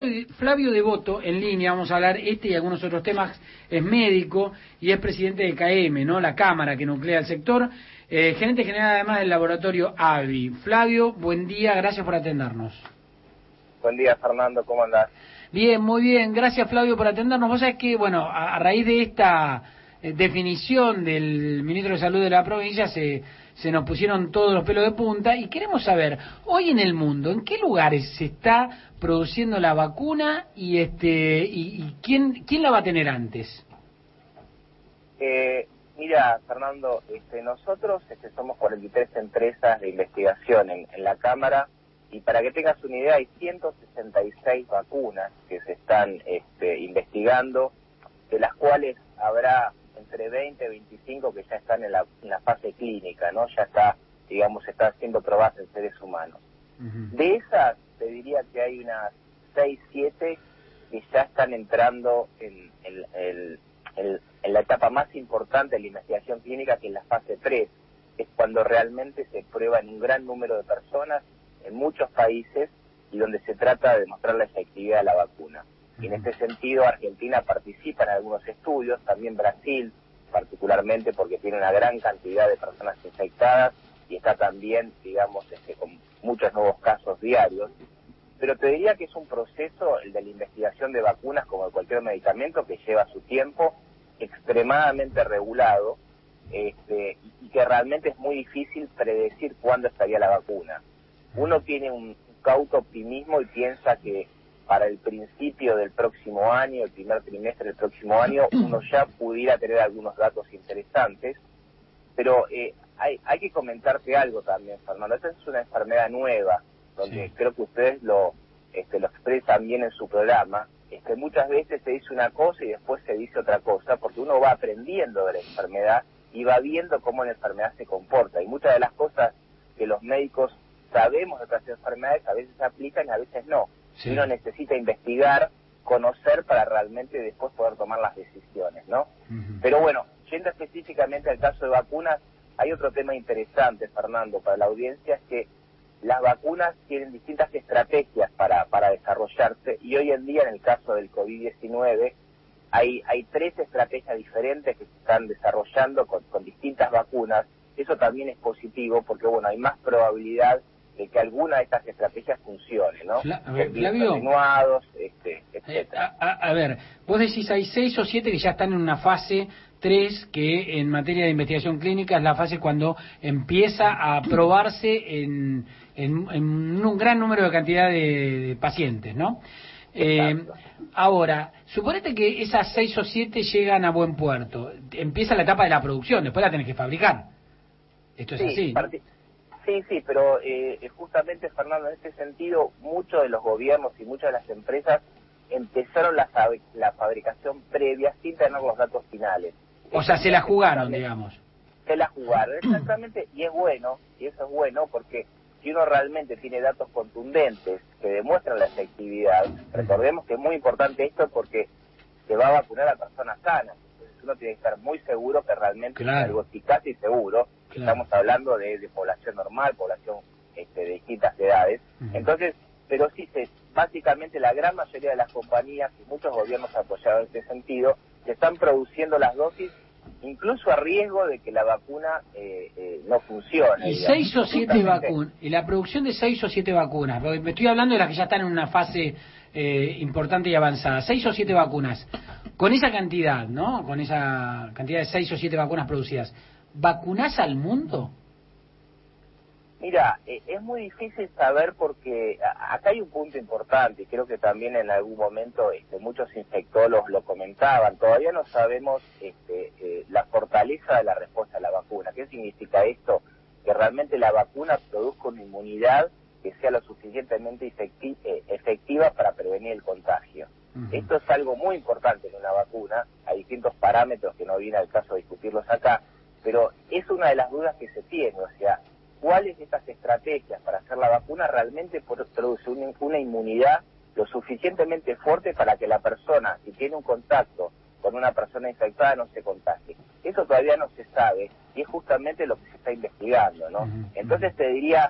Flavio Devoto, en línea, vamos a hablar y algunos otros temas, es médico y es presidente de CAEM, ¿no? La cámara que nuclea el sector, gerente general además del laboratorio AVI. Flavio, buen día, gracias por atendernos. Buen día, Fernando, ¿cómo andás? Bien, muy bien, gracias Flavio por atendernos. Vos sabés que, bueno, a raíz de esta definición del ministro de Salud de la provincia se nos pusieron todos los pelos de punta y queremos saber, hoy en el mundo, ¿en qué lugares se está produciendo la vacuna y quién la va a tener antes? Mira, Fernando, nosotros somos 43 empresas de investigación en la Cámara, y para que tengas una idea, hay 166 vacunas que se están investigando, de las cuales habrá entre 20 y 25 que ya están en la fase clínica, ¿no? Ya está, digamos, está siendo probadas en seres humanos. Uh-huh. De esas, te diría que hay unas 6, 7 que ya están entrando en la etapa más importante de la investigación clínica, que es la fase 3, es cuando realmente se prueba en un gran número de personas, en muchos países, y donde se trata de demostrar la efectividad de la vacuna. Y en este sentido, Argentina participa en algunos estudios, también Brasil, particularmente porque tiene una gran cantidad de personas infectadas y está también, digamos, con muchos nuevos casos diarios. Pero te diría que es un proceso, el de la investigación de vacunas, como de cualquier medicamento, que lleva su tiempo, extremadamente regulado, y que realmente es muy difícil predecir cuándo estaría la vacuna. Uno tiene un cauto optimismo y piensa que para el principio del próximo año, el primer trimestre del próximo año, uno ya pudiera tener algunos datos interesantes, pero hay que comentarte algo también, Fernando. Esta es una enfermedad nueva, donde sí, creo que ustedes lo expresan bien en su programa. Muchas veces se dice una cosa y después se dice otra cosa, porque uno va aprendiendo de la enfermedad y va viendo cómo la enfermedad se comporta. Y muchas de las cosas que los médicos sabemos de otras enfermedades a veces se aplican y a veces no. Sí. Uno necesita investigar, conocer para realmente después poder tomar las decisiones, ¿no? Uh-huh. Pero bueno, yendo específicamente al caso de vacunas, hay otro tema interesante, Fernando, para la audiencia, es que las vacunas tienen distintas estrategias para desarrollarse, y hoy en día, en el caso del COVID-19, hay 3 estrategias diferentes que se están desarrollando con distintas vacunas. Eso también es positivo porque, bueno, hay más probabilidad de que alguna de estas estrategias funcione, ¿no? Flavio, atenuados, etcétera. A ver, vos decís hay 6 o 7 que ya están en una fase 3, que en materia de investigación clínica es la fase cuando empieza a probarse en un gran número de cantidad de pacientes, ¿no? Ahora, suponete que esas 6 o 7 llegan a buen puerto, empieza la etapa de la producción, después la tenés que fabricar. Esto es así, ¿no? Sí, pero justamente, Fernando, en este sentido, muchos de los gobiernos y muchas de las empresas empezaron la fabricación previa sin tener los datos finales. O sea, se la jugaron, digamos. Se la jugaron, exactamente, y es bueno, y eso es bueno, porque si uno realmente tiene datos contundentes que demuestran la efectividad, recordemos que es muy importante esto porque se va a vacunar a personas sanas. Uno tiene que estar muy seguro que realmente es algo eficaz y seguro. Claro. Estamos hablando de población normal, población de distintas edades. Uh-huh. Entonces, pero sí, básicamente la gran mayoría de las compañías y muchos gobiernos apoyados en este sentido, se están produciendo las dosis, incluso a riesgo de que la vacuna no funcione. Y digamos, 6 o 7 vacunas, y la producción de 6 o 7 vacunas, me estoy hablando de las que ya están en una fase importante y avanzada, 6 o 7 vacunas, con esa cantidad, ¿no? Con esa cantidad de 6 o 7 vacunas producidas, ¿vacunás al mundo? Mira, es muy difícil saber porque acá hay un punto importante, y creo que también en algún momento muchos infectólogos lo comentaban. Todavía no sabemos la fortaleza de la respuesta a la vacuna. ¿Qué significa esto? Que realmente la vacuna produzca una inmunidad que sea lo suficientemente efectiva para prevenir el contagio. Uh-huh. Esto es algo muy importante en una vacuna. Hay distintos parámetros que no viene al caso de discutirlos acá, pero es una de las dudas que se tiene, o sea, ¿cuáles de estas estrategias para hacer la vacuna realmente produce una inmunidad lo suficientemente fuerte para que la persona, si tiene un contacto con una persona infectada, no se contagie? Eso todavía no se sabe y es justamente lo que se está investigando, ¿no? Uh-huh. Entonces te diría,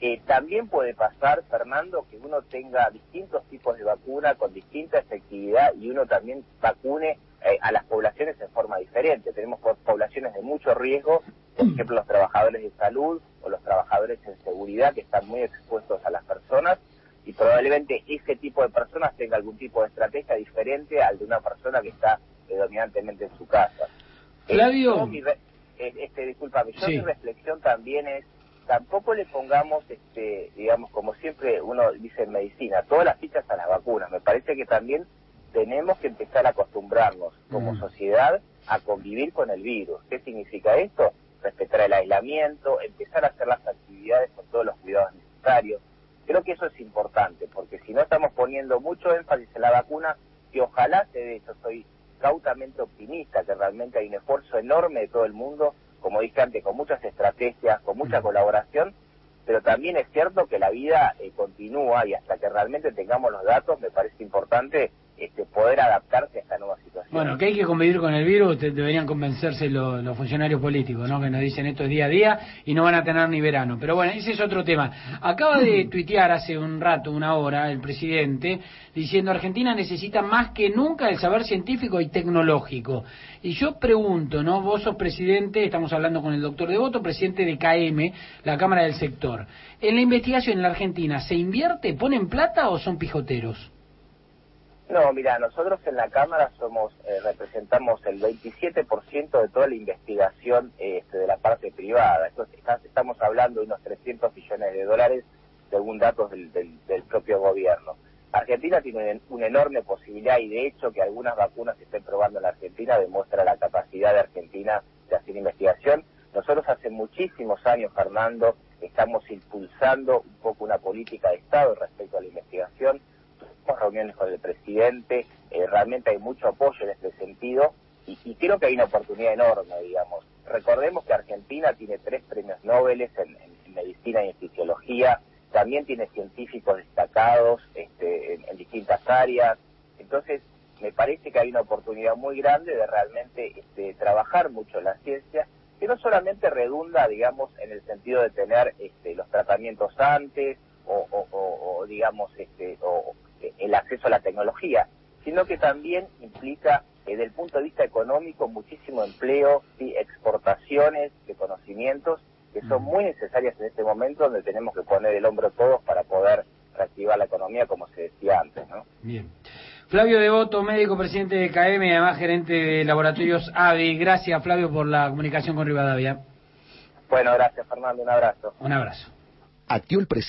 También puede pasar, Fernando, que uno tenga distintos tipos de vacuna con distinta efectividad y uno también vacune a las poblaciones en forma diferente. Tenemos poblaciones de mucho riesgo, por ejemplo los trabajadores de salud o los trabajadores en seguridad que están muy expuestos a las personas, y probablemente ese tipo de personas tenga algún tipo de estrategia diferente al de una persona que está predominantemente en su casa. Flavio. Discúlpame, Sí. Mi reflexión también es, tampoco le pongamos, digamos, como siempre uno dice en medicina, todas las fichas a las vacunas. Me parece que también tenemos que empezar a acostumbrarnos como sociedad a convivir con el virus. ¿Qué significa esto? Respetar el aislamiento, empezar a hacer las actividades con todos los cuidados necesarios. Creo que eso es importante, porque si no estamos poniendo mucho énfasis en la vacuna, que ojalá se dé, yo soy cautamente optimista, que realmente hay un esfuerzo enorme de todo el mundo, como dije antes, con muchas estrategias, con mucha colaboración, pero también es cierto que la vida continúa, y hasta que realmente tengamos los datos, me parece importante poder adaptarse a esta nueva situación. Bueno, que hay que convivir con el virus, deberían convencerse los funcionarios políticos, ¿no? Que nos dicen esto es día a día y no van a tener ni verano. Pero bueno, ese es otro tema. Acaba de tuitear hace un rato, una hora, el presidente, diciendo Argentina necesita más que nunca el saber científico y tecnológico. Y yo pregunto, ¿no? Vos sos presidente, estamos hablando con el doctor Devoto, presidente de CAEME, la Cámara del Sector. ¿En la investigación en la Argentina se invierte, ponen plata o son pijoteros? No, mira, nosotros en la Cámara representamos el 27% de toda la investigación de la parte privada. Entonces, estamos hablando de unos 300 millones de dólares según datos del propio gobierno. Argentina tiene una enorme posibilidad, y de hecho que algunas vacunas se estén probando en la Argentina demuestra la capacidad de Argentina de hacer investigación. Nosotros hace muchísimos años, Fernando, estamos impulsando un poco una política de Estado respecto a la investigación. Tuvimos reuniones con el presidente, realmente hay mucho apoyo en este sentido, y creo que hay una oportunidad enorme, digamos. Recordemos que Argentina tiene 3 premios Nobel en medicina y en fisiología, también tiene científicos destacados en distintas áreas. Entonces, me parece que hay una oportunidad muy grande de realmente trabajar mucho en la ciencia, que no solamente redunda, digamos, en el sentido de tener los tratamientos antes, o digamos, el acceso a la tecnología, sino que también implica, desde el punto de vista económico, muchísimo empleo, ¿sí? Exportaciones de conocimientos que son muy necesarias en este momento, donde tenemos que poner el hombro todos para poder reactivar la economía, como se decía antes, ¿no? Bien. Flavio Devoto, médico, presidente de CAEME, además gerente de laboratorios AVI. Gracias, Flavio, por la comunicación con Rivadavia. Bueno, gracias, Fernando, un abrazo. Un abrazo. Actió el